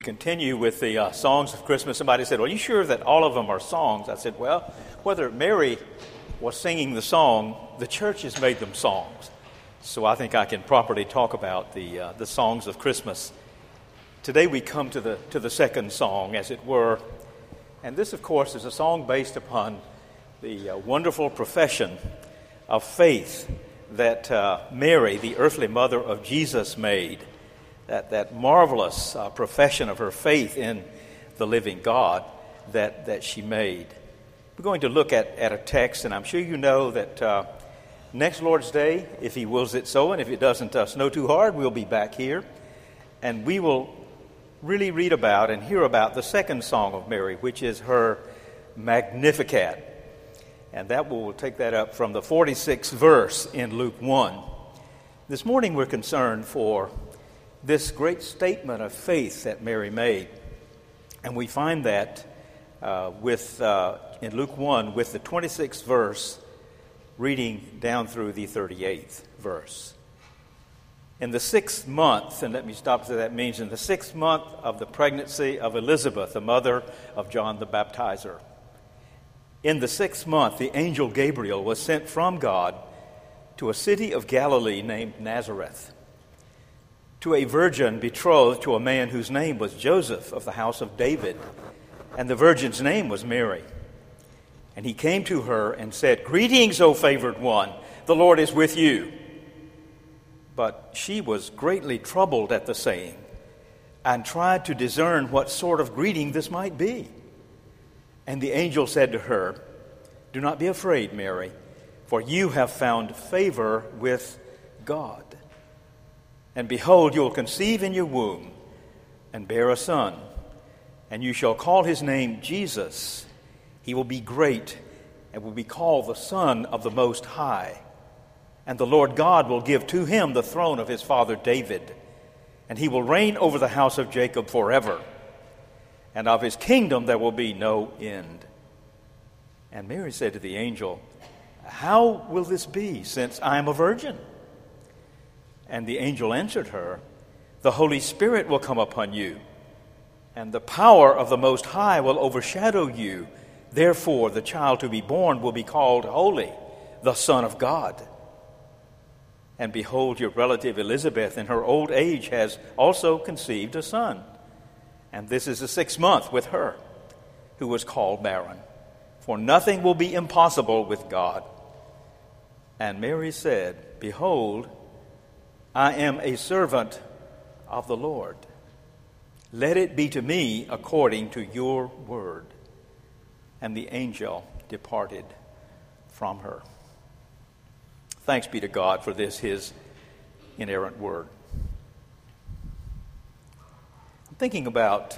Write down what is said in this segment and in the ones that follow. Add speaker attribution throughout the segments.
Speaker 1: Continue with the songs of Christmas. Somebody said, well, are you sure that all of them are songs? I said, well, whether Mary was singing the song, the church has made them songs. So I think I can properly talk about the songs of Christmas. Today we come to the second song, as it were. And this, of course, is a song based upon the wonderful profession of faith that Mary, the earthly mother of Jesus, made. That marvelous profession of her faith in the living God that she made. We're going to look at a text, and I'm sure you know that next Lord's Day, if He wills it so, and if it doesn't snow too hard, we'll be back here, and we will really read about and hear about the second song of Mary, which is her Magnificat. And that we'll take that up from the 46th verse in Luke 1. This morning we're concerned for this great statement of faith that Mary made. And we find that in Luke 1 with the 26th verse reading down through the 38th verse. In the 6th month, and let me stop so that means in the 6th month of the pregnancy of Elizabeth, the mother of John the Baptizer. In the 6th month, the angel Gabriel was sent from God to a city of Galilee named Nazareth, to a virgin betrothed to a man whose name was Joseph of the house of David, and the virgin's name was Mary. And he came to her and said, "Greetings, O favored one, the Lord is with you." But she was greatly troubled at the saying, and tried to discern what sort of greeting this might be. And the angel said to her, "Do not be afraid, Mary, for you have found favor with God. And behold, you will conceive in your womb and bear a son, and you shall call his name Jesus. He will be great and will be called the Son of the Most High. And the Lord God will give to him the throne of his father David, and he will reign over the house of Jacob forever. And of his kingdom there will be no end." And Mary said to the angel, "How will this be, since I am a virgin?" And the angel answered her, "The Holy Spirit will come upon you, and the power of the Most High will overshadow you. Therefore, the child to be born will be called Holy, the Son of God. And behold, your relative Elizabeth in her old age has also conceived a son. And this is the 6th month with her, who was called barren. For nothing will be impossible with God." And Mary said, "Behold, I am a servant of the Lord. Let it be to me according to your word." And the angel departed from her. Thanks be to God for this, his inerrant word. I'm thinking about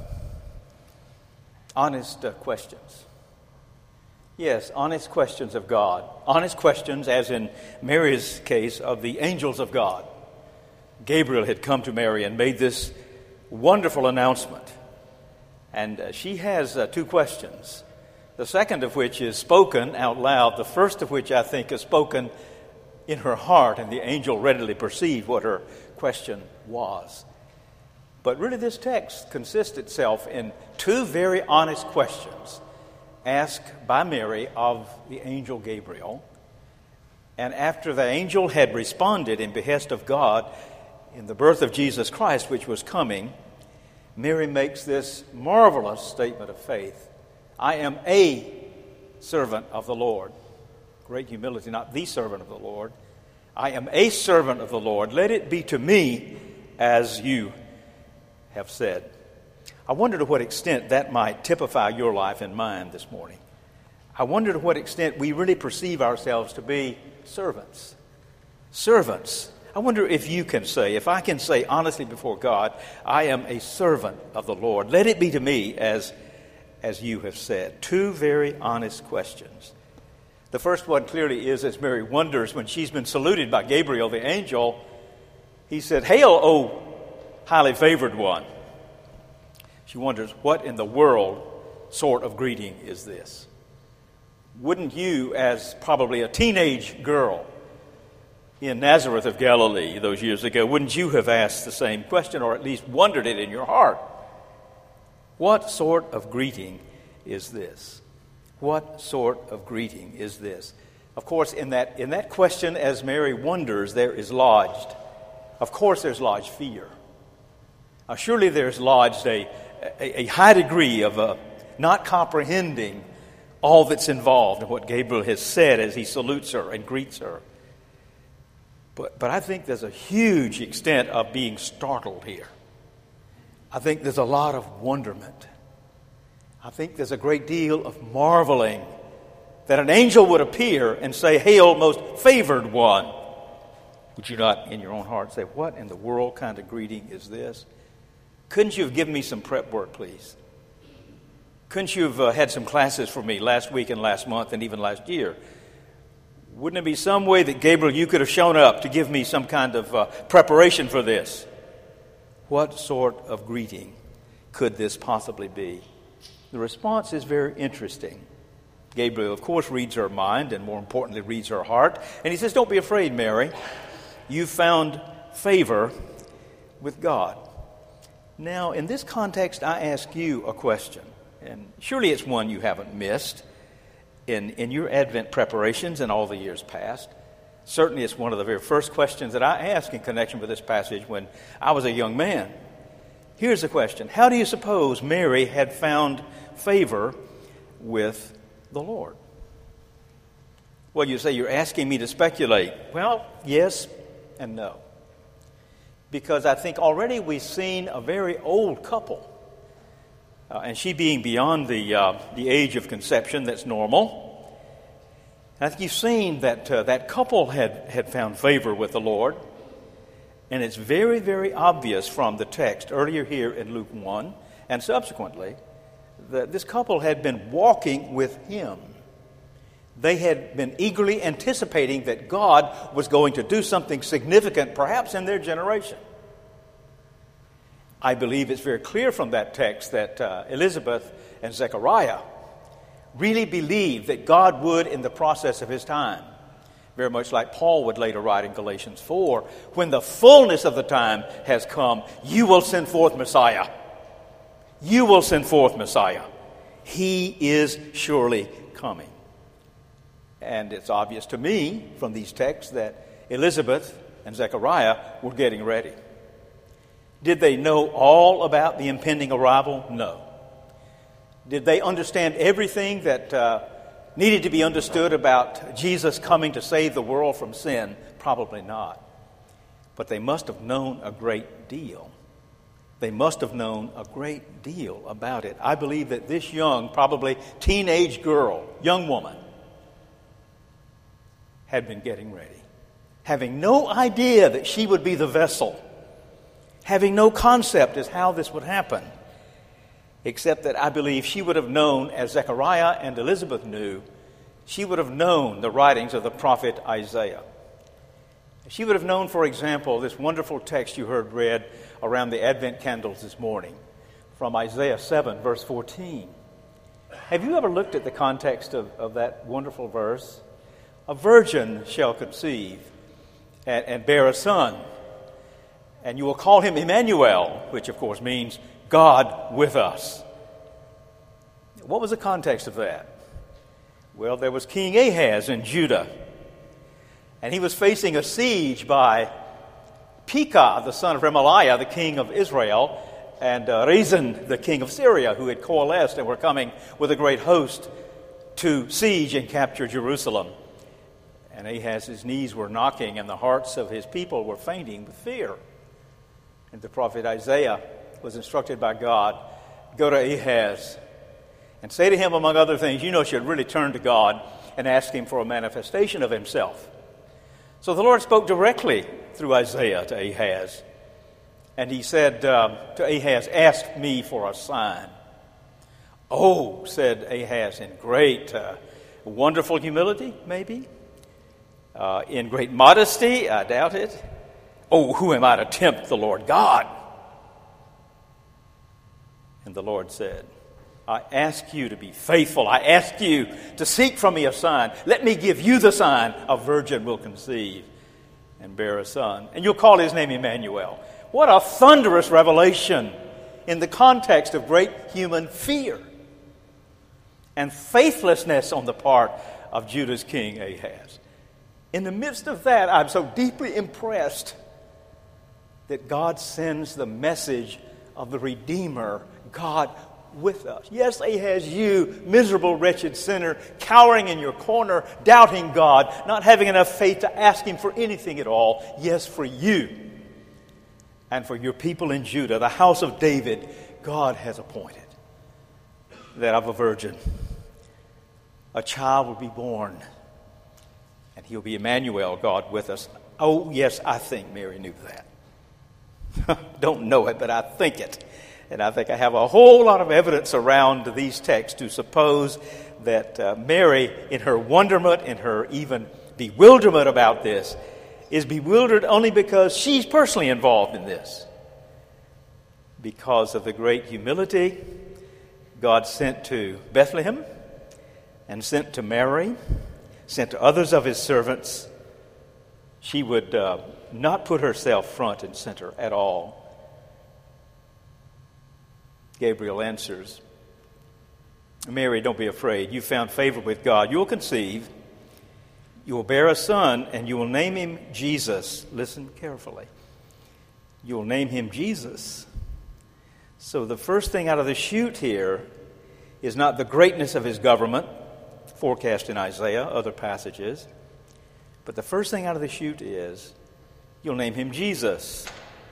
Speaker 1: honest questions. Yes, honest questions of God. Honest questions, as in Mary's case, of the angels of God. Gabriel had come to Mary and made this wonderful announcement. And she has 2 questions. The second of which is spoken out loud. The first of which I think is spoken in her heart, and the angel readily perceived what her question was. But really this text consists itself in 2 very honest questions asked by Mary of the angel Gabriel. And after the angel had responded in behest of God in the birth of Jesus Christ, which was coming, Mary makes this marvelous statement of faith. "I am a servant of the Lord." Great humility, not the servant of the Lord. "I am a servant of the Lord. Let it be to me as you have said." I wonder to what extent that might typify your life and mine this morning. I wonder to what extent we really perceive ourselves to be servants. Servants. I wonder if you can say, if I can say honestly before God, "I am a servant of the Lord. Let it be to me as you have said." 2 very honest questions. The first one clearly is, as Mary wonders when she's been saluted by Gabriel, the angel, he said, "Hail, O highly favored one." She wonders, what in the world sort of greeting is this? Wouldn't you, as probably a teenage girl in Nazareth of Galilee those years ago, wouldn't you have asked the same question, or at least wondered it in your heart? What sort of greeting is this? What sort of greeting is this? Of course, in that question, as Mary wonders, there is lodged, of course there's lodged fear. Surely there's lodged a high degree of not comprehending all that's involved in what Gabriel has said as he salutes her and greets her. But I think there's a huge extent of being startled here. I think there's a lot of wonderment. I think there's a great deal of marveling that an angel would appear and say, "Hail, most favored one." Would you not, in your own heart, say, "What in the world kind of greeting is this? Couldn't you have given me some prep work, please? Couldn't you have had some classes for me last week and last month and even last year? Wouldn't it be some way that, Gabriel, you could have shown up to give me some kind of preparation for this?" What sort of greeting could this possibly be? The response is very interesting. Gabriel, of course, reads her mind and, more importantly, reads her heart. And he says, "Don't be afraid, Mary. You found favor with God." Now, in this context, I ask you a question. And surely it's one you haven't missed in your Advent preparations in all the years past. Certainly it's one of the very first questions that I asked in connection with this passage when I was a young man. Here's the question. How do you suppose Mary had found favor with the Lord? Well, you say you're asking me to speculate. Well, yes and no. Because I think already we've seen a very old couple. And she being beyond the age of conception, that's normal. I think you've seen that that couple had found favor with the Lord. And it's very, very obvious from the text earlier here in Luke 1 and subsequently that this couple had been walking with Him. They had been eagerly anticipating that God was going to do something significant, perhaps in their generation. I believe it's very clear from that text that Elizabeth and Zechariah really believed that God would, in the process of His time, very much like Paul would later write in Galatians 4, when the fullness of the time has come, you will send forth Messiah. You will send forth Messiah. He is surely coming. And it's obvious to me from these texts that Elizabeth and Zechariah were getting ready. Did they know all about the impending arrival? No. Did they understand everything that needed to be understood about Jesus coming to save the world from sin? Probably not. But they must have known a great deal. They must have known a great deal about it. I believe that this young, probably teenage girl, young woman, had been getting ready, having no idea that she would be the vessel, having no concept as how this would happen, except that I believe she would have known, as Zechariah and Elizabeth knew, she would have known the writings of the prophet Isaiah. She would have known, for example, this wonderful text you heard read around the Advent candles this morning from Isaiah 7, verse 14. Have you ever looked at the context of that wonderful verse? A virgin shall conceive and bear a son, and you will call him Emmanuel, which of course means God with us. What was the context of that? Well, there was King Ahaz in Judah, and he was facing a siege by Pekah, the son of Remaliah, the king of Israel, and Rezin, the king of Syria, who had coalesced and were coming with a great host to siege and capture Jerusalem. And Ahaz's knees were knocking, and the hearts of his people were fainting with fear. And the prophet Isaiah was instructed by God, go to Ahaz and say to him, among other things, you should really turn to God and ask Him for a manifestation of Himself. So the Lord spoke directly through Isaiah to Ahaz. And He said to Ahaz, ask me for a sign. Oh, said Ahaz in great, wonderful humility, maybe. In great modesty, I doubt it. Oh, who am I to tempt the Lord God? And the Lord said, I ask you to be faithful. I ask you to seek from me a sign. Let me give you the sign. A virgin will conceive and bear a son, and you'll call his name Emmanuel. What a thunderous revelation in the context of great human fear and faithlessness on the part of Judah's king Ahaz. In the midst of that, I'm so deeply impressed that God sends the message of the Redeemer, God with us. Yes, Ahaz, you, miserable, wretched sinner, cowering in your corner, doubting God, not having enough faith to ask Him for anything at all. Yes, for you and for your people in Judah, the house of David, God has appointed that of a virgin a child will be born, and He'll be Emmanuel, God with us. Oh, yes, I think Mary knew that. Don't know it, but I think it. And I think I have a whole lot of evidence around these texts to suppose that Mary, in her wonderment, in her even bewilderment about this, is bewildered only because she's personally involved in this. Because of the great humility God sent to Bethlehem and sent to Mary, sent to others of His servants, she would not put herself front and center at all. Gabriel answers, Mary, don't be afraid. You found favor with God. You will conceive. You will bear a son, and you will name him Jesus. Listen carefully. You will name him Jesus. So the first thing out of the chute here is not the greatness of his government, forecast in Isaiah, other passages, but the first thing out of the chute is you'll name him Jesus.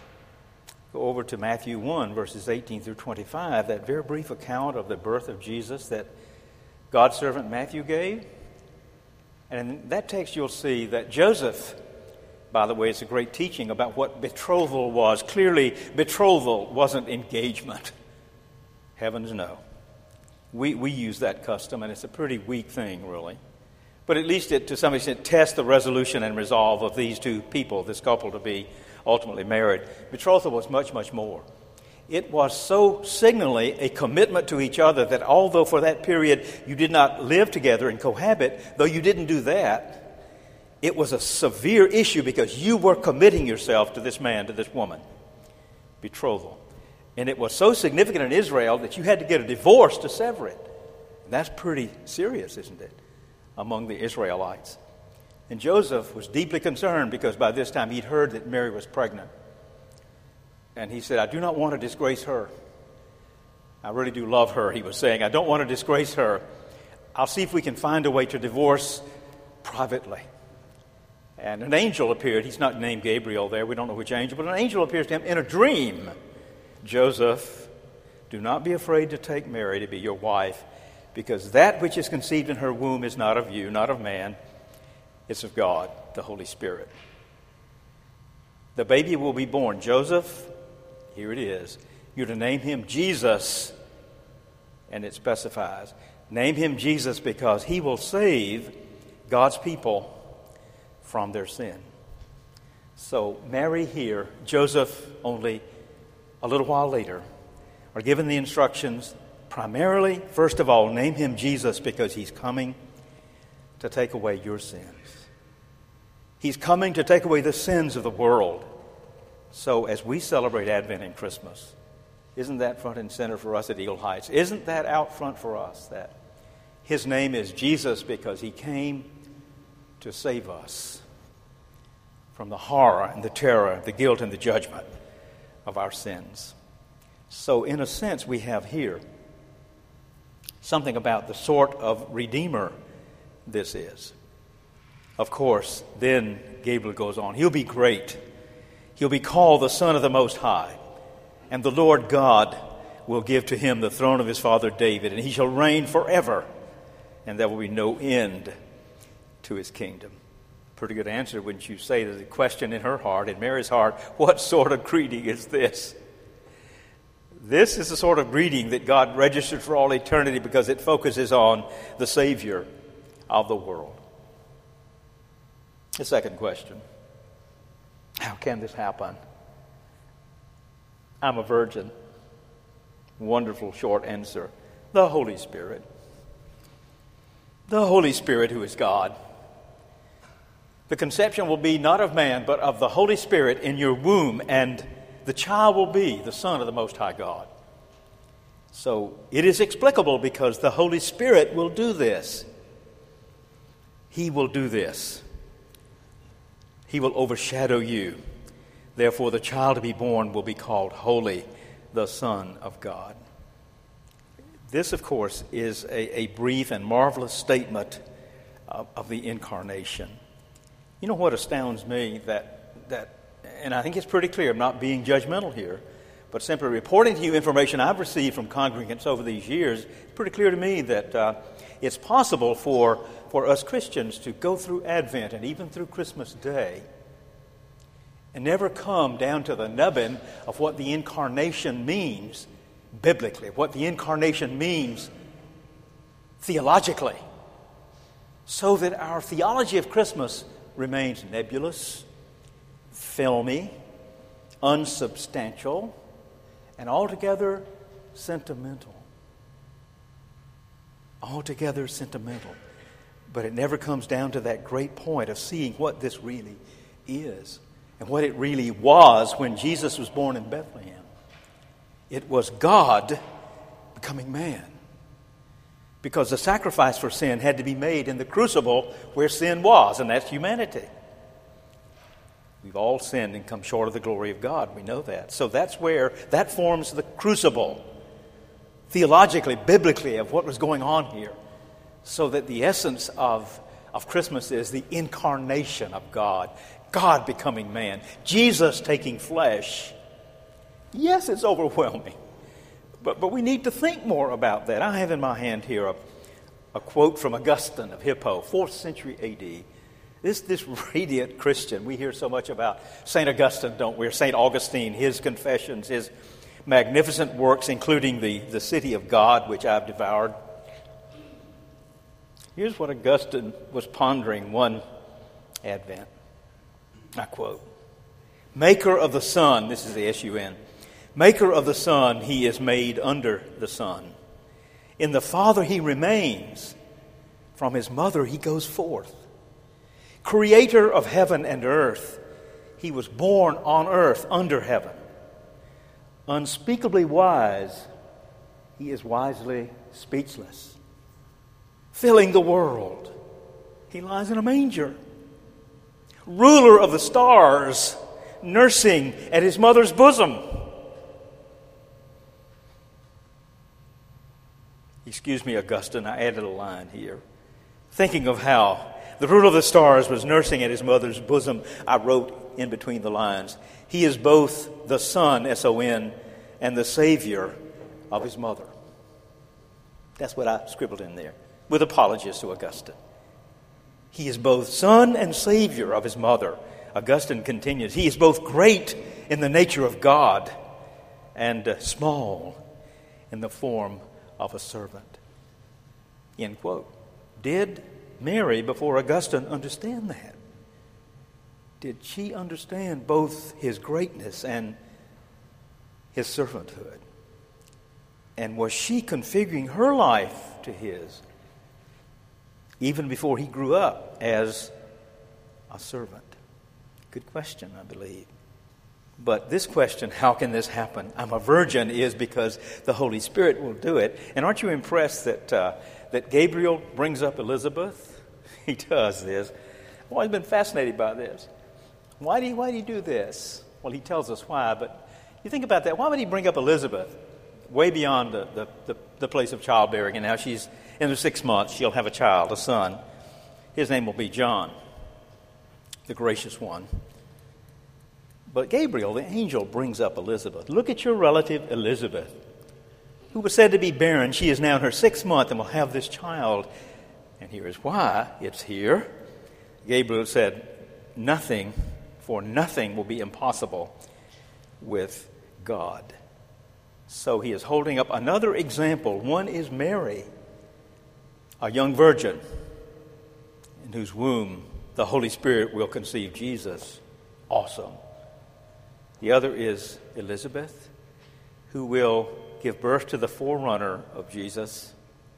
Speaker 1: Go over to Matthew 1, verses 18 through 25, that very brief account of the birth of Jesus that God's servant Matthew gave. And in that text you'll see that Joseph, by the way, it's a great teaching about what betrothal was. Clearly, betrothal wasn't engagement. Heavens no. We use that custom, and it's a pretty weak thing, really. But at least it, to some extent, tests the resolution and resolve of these two people, this couple to be ultimately married. Betrothal was much, much more. It was so signally a commitment to each other that although for that period you did not live together and cohabit, though you didn't do that, it was a severe issue because you were committing yourself to this man, to this woman. Betrothal. And it was so significant in Israel that you had to get a divorce to sever it. And that's pretty serious, isn't it, among the Israelites? And Joseph was deeply concerned because by this time he'd heard that Mary was pregnant. And he said, I do not want to disgrace her. I really do love her, he was saying. I don't want to disgrace her. I'll see if we can find a way to divorce privately. And an angel appeared. He's not named Gabriel there. We don't know which angel, but an angel appears to him in a dream. Joseph, do not be afraid to take Mary to be your wife, because that which is conceived in her womb is not of you, not of man. It's of God, the Holy Spirit. The baby will be born. Joseph, here it is. You're to name him Jesus, and it specifies. Name him Jesus because he will save God's people from their sin. So Mary here, Joseph only a little while later, are given the instructions, primarily, first of all, name him Jesus because he's coming to take away your sins. He's coming to take away the sins of the world. So as we celebrate Advent and Christmas, isn't that front and center for us at Eagle Heights? Isn't that out front for us that his name is Jesus because he came to save us from the horror and the terror, the guilt and the judgment of our sins? So in a sense, we have here something about the sort of Redeemer this is. Of course, then Gabriel goes on. He'll be great. He'll be called the Son of the Most High. And the Lord God will give to him the throne of his father David, and he shall reign forever, and there will be no end to his kingdom. Pretty good answer, wouldn't you say, to the question in her heart, in Mary's heart, what sort of greeting is this? This is the sort of greeting that God registered for all eternity because it focuses on the Savior of the world. The second question, how can this happen? I'm a virgin. Wonderful short answer. The Holy Spirit. The Holy Spirit who is God. The conception will be not of man, but of the Holy Spirit in your womb, and the child will be the Son of the Most High God. So it is explicable because the Holy Spirit will do this. He will do this. He will overshadow you. Therefore, the child to be born will be called Holy, the Son of God. This, of course, is a brief and marvelous statement of the incarnation. You know what astounds me? And I think it's pretty clear, I'm not being judgmental here, but simply reporting to you information I've received from congregants over these years. It's pretty clear to me that it's possible for us Christians to go through Advent and even through Christmas Day and never come down to the nubbin of what the incarnation means biblically, what the incarnation means theologically, so that our theology of Christmas remains nebulous, filmy, unsubstantial, and altogether sentimental. Altogether sentimental. But it never comes down to that great point of seeing what this really is and what it really was when Jesus was born in Bethlehem. It was God becoming man. Because the sacrifice for sin had to be made in the crucible where sin was, and that's humanity. We've all sinned and come short of the glory of God. We know that. So that forms the crucible, theologically, biblically, of what was going on here. So that the essence of Christmas is the incarnation of God. God becoming man. Jesus taking flesh. Yes, it's overwhelming. But we need to think more about that. I have in my hand here a quote from Augustine of Hippo, 4th century A.D. This radiant Christian, we hear so much about St. Augustine, don't we? Or St. Augustine, his confessions, his magnificent works, including the City of God, which I've devoured. Here's what Augustine was pondering one Advent. I quote, "Maker of the sun," this is the S-U-N, "Maker of the sun, he is made under the sun. In the Father he remains. From his mother he goes forth. Creator of heaven and earth, he was born on earth under heaven. Unspeakably wise, he is wisely speechless. Filling the world, he lies in a manger. Ruler of the stars, nursing at his mother's bosom. Excuse me, Augustine, I added a line here. Thinking of how the ruler of the stars was nursing at his mother's bosom, I wrote in between the lines, he is both the Son, S-O-N, and the Savior of his mother. That's what I scribbled in there, with apologies to Augustine. He is both Son and Savior of his mother. Augustine continues, he is both great in the nature of God and small in the form of a servant. End quote. Did Mary, before Augustine, understand that? Did she understand both his greatness and his servanthood? And was she configuring her life to his, even before he grew up as a servant? Good question, I believe. But this question, how can this happen? I'm a virgin, is because the Holy Spirit will do it. And aren't you impressed that Gabriel brings up Elizabeth? He does this. I've always been fascinated by this. Why do he do this? Well, he tells us why, but you think about that. Why would he bring up Elizabeth way beyond the place of childbearing? And now she's in her 6 months. She'll have a child, a son. His name will be John, the gracious one. But Gabriel, the angel, brings up Elizabeth. Look at your relative Elizabeth, who was said to be barren. She is now in her 6th month and will have this child. And here is why it's here. Gabriel said, nothing will be impossible with God. So he is holding up another example. One is Mary, a young virgin, in whose womb the Holy Spirit will conceive Jesus. Awesome. The other is Elizabeth, who will give birth to the forerunner of Jesus,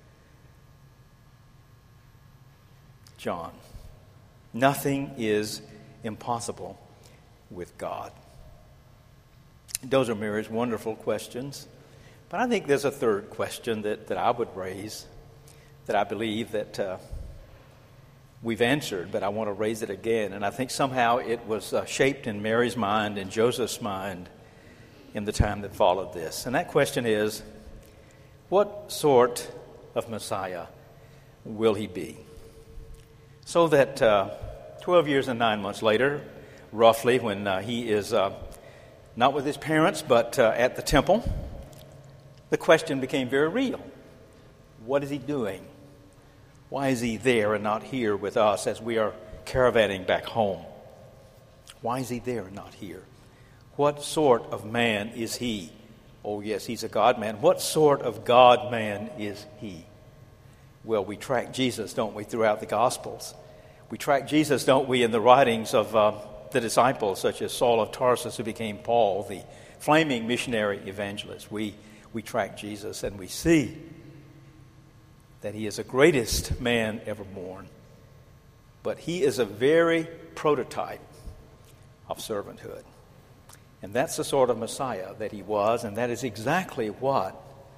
Speaker 1: John. Nothing is impossible with God. Those are Mary's wonderful questions. But I think there's a third question that I would raise that I believe that we've answered, but I want to raise it again. And I think somehow it was shaped in Mary's mind and Joseph's mind in the time that followed this. And that question is, what sort of Messiah will he be? So that 12 years and 9 months later, roughly, when he is not with his parents, but at the temple, the question became very real. What is he doing? Why is he there and not here with us as we are caravanning back home? Why is he there and not here? What sort of man is he? Oh, yes, he's a God-man. What sort of God-man is he? Well, we track Jesus, don't we, throughout the Gospels. We track Jesus, don't we, in the writings of the disciples, such as Saul of Tarsus, who became Paul, the flaming missionary evangelist. We track Jesus, and we see that he is the greatest man ever born. But he is a very prototype of servanthood. And that's the sort of Messiah that he was, and that is exactly what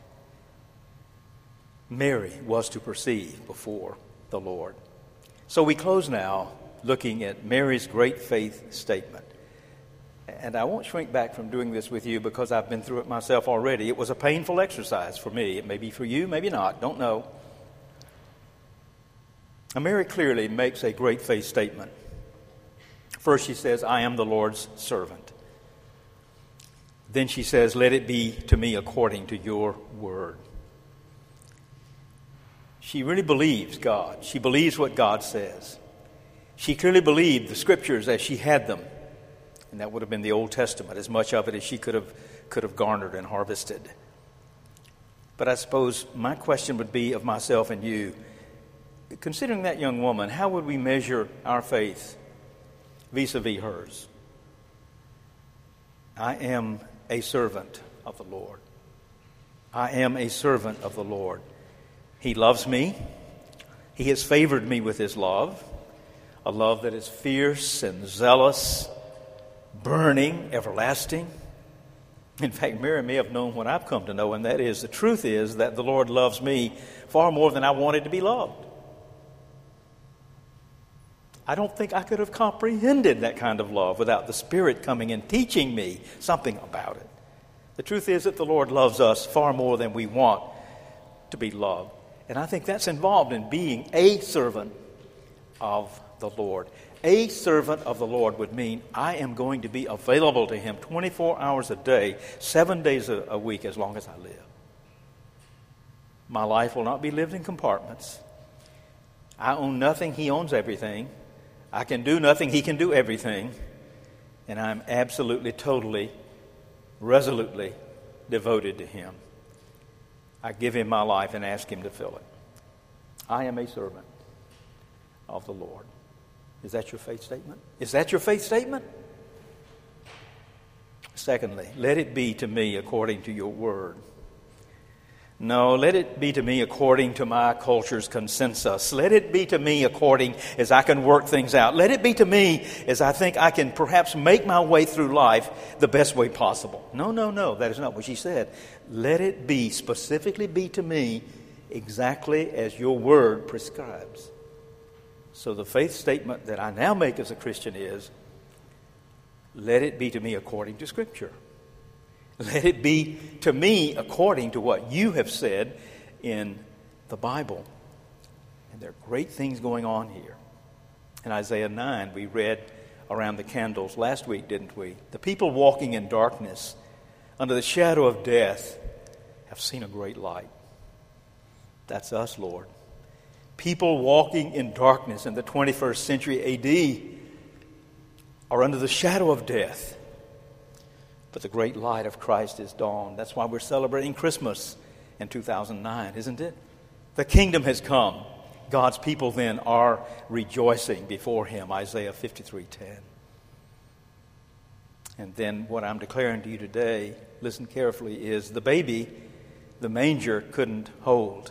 Speaker 1: Mary was to perceive before the Lord. So we close now looking at Mary's great faith statement. And I won't shrink back from doing this with you because I've been through it myself already. It was a painful exercise for me. It may be for you, maybe not, don't know. And Mary clearly makes a great faith statement. First she says, I am the Lord's servant. Then she says, let it be to me according to your word. She really believes God. She believes what God says. She clearly believed the Scriptures as she had them. And that would have been the Old Testament, as much of it as she could have garnered and harvested. But I suppose my question would be of myself and you, considering that young woman, how would we measure our faith vis-a-vis hers? I am a servant of the Lord. I am a servant of the Lord. He loves me. He has favored me with his love, a love that is fierce and zealous, burning, everlasting. In fact, Mary may have known what I've come to know, and that is, the truth is that the Lord loves me far more than I wanted to be loved. I don't think I could have comprehended that kind of love without the Spirit coming and teaching me something about it. The truth is that the Lord loves us far more than we want to be loved. And I think that's involved in being a servant of the Lord. A servant of the Lord would mean I am going to be available to him 24 hours a day, 7 days a week, as long as I live. My life will not be lived in compartments. I own nothing, he owns everything. I can do nothing, he can do everything. And I'm absolutely, totally, resolutely devoted to him. I give him my life and ask him to fill it. I am a servant of the Lord. Is that your faith statement? Is that your faith statement? Secondly, let it be to me according to your word. No, let it be to me according to my culture's consensus. Let it be to me according as I can work things out. Let it be to me as I think I can perhaps make my way through life the best way possible. No, that is not what she said. Let it be, specifically be to me exactly as your word prescribes. So the faith statement that I now make as a Christian is, let it be to me according to Scripture. Let it be to me according to what you have said in the Bible. And there are great things going on here. In Isaiah 9, we read around the candles last week, didn't we? The people walking in darkness, under the shadow of death, have seen a great light. That's us, Lord. People walking in darkness in the 21st century A.D. are under the shadow of death. But the great light of Christ is dawned. That's why we're celebrating Christmas in 2009, isn't it? The kingdom has come. God's people then are rejoicing before him, Isaiah 53:10. And then what I'm declaring to you today, listen carefully, is the baby, the manger couldn't hold.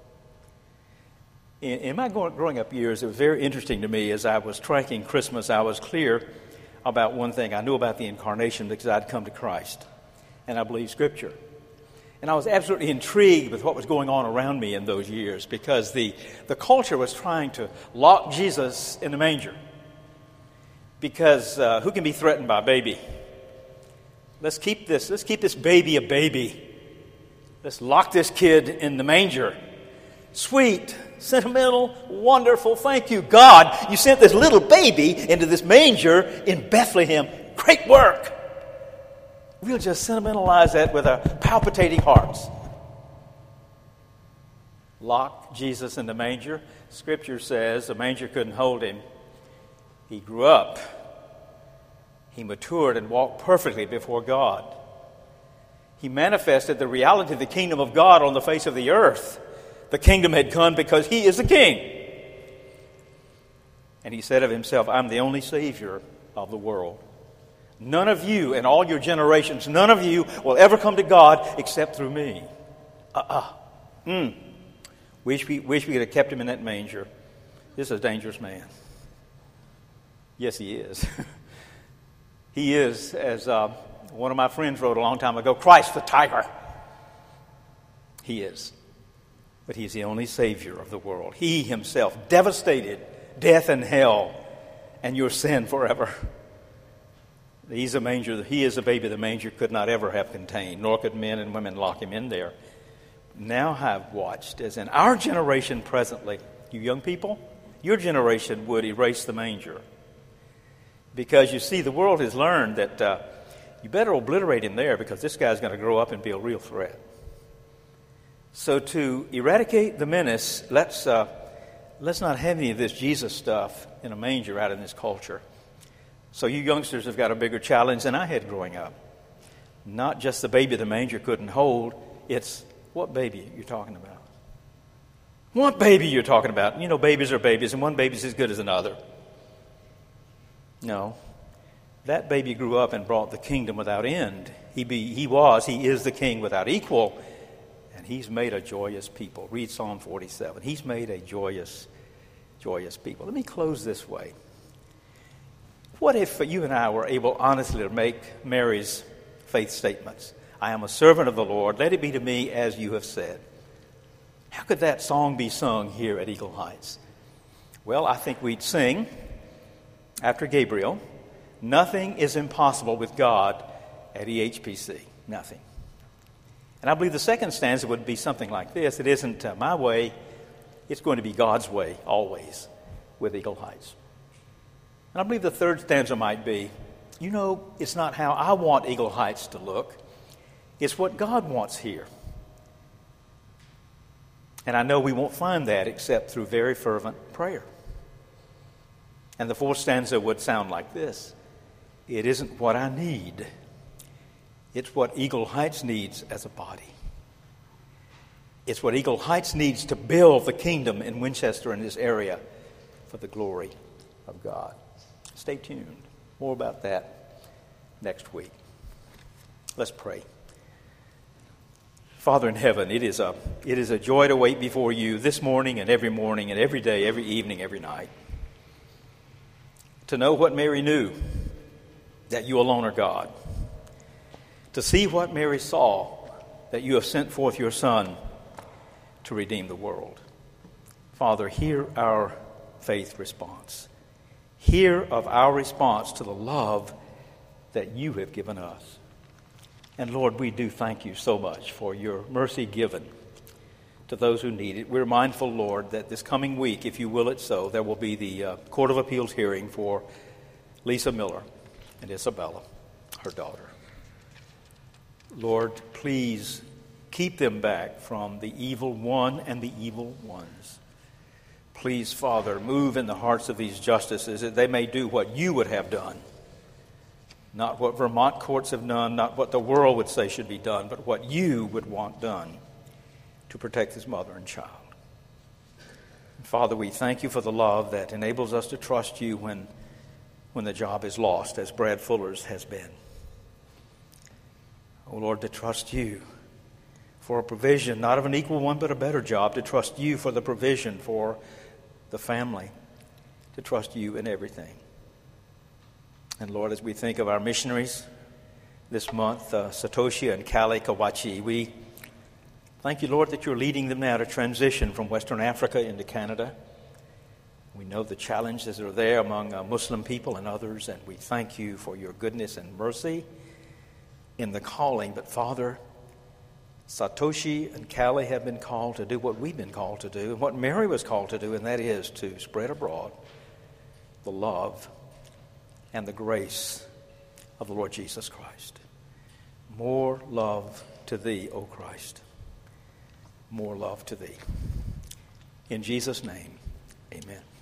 Speaker 1: In my growing up years, it was very interesting to me as I was tracking Christmas, I was clear about one thing. I knew about the incarnation because I'd come to Christ, and I believe Scripture. And I was absolutely intrigued with what was going on around me in those years, because the culture was trying to lock Jesus in the manger. Because who can be threatened by a baby? Let's keep this baby a baby. Let's lock this kid in the manger. Sweet, sentimental, wonderful. Thank you, God. You sent this little baby into this manger in Bethlehem. Great work. We'll just sentimentalize that with our palpitating hearts. Lock Jesus in the manger. Scripture says the manger couldn't hold him. He grew up. He matured and walked perfectly before God. He manifested the reality of the kingdom of God on the face of the earth. The kingdom had come because he is the king. And he said of himself, I'm the only Savior of the world. None of you in all your generations, none of you will ever come to God except through me. Wish we could have kept him in that manger. This is a dangerous man. Yes, he is. He is, as one of my friends wrote a long time ago, Christ the tiger. He is. But he's the only Savior of the world. He himself devastated death and hell and your sin forever. He's a manger. He is a baby the manger could not ever have contained, nor could men and women lock him in there. Now I've watched as in our generation presently, you young people, your generation would erase the manger. Because you see, the world has learned that you better obliterate him there, because this guy's going to grow up and be a real threat. So to eradicate the menace, let's not have any of this Jesus stuff in a manger out in this culture. So you youngsters have got a bigger challenge than I had growing up. Not just the baby the manger couldn't hold. It's what baby you're talking about. What baby you're talking about. You know, babies are babies, and one baby's as good as another. No. That baby grew up and brought the kingdom without end. He is the king without equal. And he's made a joyous people. Read Psalm 47. He's made a joyous people. Let me close this way. What if you and I were able honestly to make Mary's faith statements? I am a servant of the Lord. Let it be to me as you have said. How could that song be sung here at Eagle Heights? Well, I think we'd sing, after Gabriel, nothing is impossible with God at EHPC. Nothing. And I believe the second stanza would be something like this. It isn't my way. It's going to be God's way, always, with Eagle Heights. And I believe the third stanza might be, you know, it's not how I want Eagle Heights to look. It's what God wants here. And I know we won't find that except through very fervent prayer. And the fourth stanza would sound like this. It isn't what I need. It's what Eagle Heights needs as a body. It's what Eagle Heights needs to build the kingdom in Winchester and this area for the glory of God. Stay tuned. More about that next week. Let's pray. Father in heaven, it is a joy to wait before you this morning and every day, every evening, every night. To know what Mary knew, that you alone are God. To see what Mary saw, that you have sent forth your Son to redeem the world. Father, hear our faith response. Hear of our response to the love that you have given us. And Lord, we do thank you so much for your mercy given to those who need it. We're mindful, Lord, that this coming week, if you will it so, there will be the Court of Appeals hearing for Lisa Miller and Isabella, her daughter. Lord, please keep them back from the evil one and the evil ones. Please, Father, move in the hearts of these justices that they may do what you would have done. Not what Vermont courts have done, not what the world would say should be done, but what you would want done to protect this mother and child. Father, we thank you for the love that enables us to trust you when the job is lost, as Brad Fuller's has been. Oh, Lord, to trust you for a provision, not of an equal one, but a better job, to trust you for the provision for the family, to trust you in everything. And Lord, as we think of our missionaries this month, Satoshi and Kali Kawachi, we Thank you, Lord, that you're leading them now to transition from Western Africa into Canada. We know the challenges that are there among Muslim people and others, and we thank you for your goodness and mercy in the calling. But Father, Satoshi and Callie have been called to do what we've been called to do and what Mary was called to do, and that is to spread abroad the love and the grace of the Lord Jesus Christ. More love to thee, O Christ. More love to thee. In Jesus' name, amen.